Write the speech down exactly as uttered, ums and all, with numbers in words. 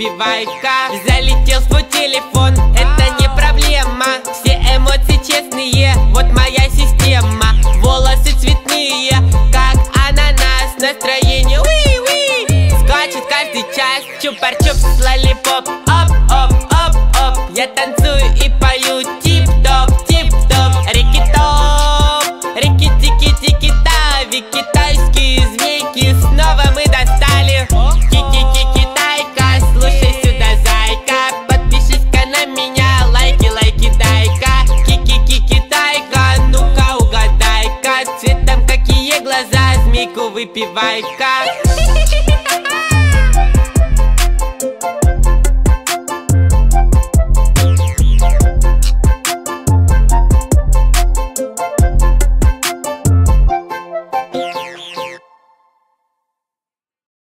выпивай-ка. Залетел в твой телефон, это не проблема. Все эмоции честные, вот моя система. Волосы цветные, как ананас. Настроение уи-уи, скачет каждый час. Чупар-чупс, лолипоп, оп-оп-оп-оп. Я танцую и пою тип-топ, тип-топ. Рикки-топ, рикки-тики-тики-тави. Китайские змейки снова мы достали. Ки-ки-ки-китайка, слушай сюда, зайка. Подпишись-ка на меня, лайки, лайки дай-ка. Ки-ки-ки-китайка, ну-ка угадай-ка. Цветом какие глаза, змейку выпивай-ка.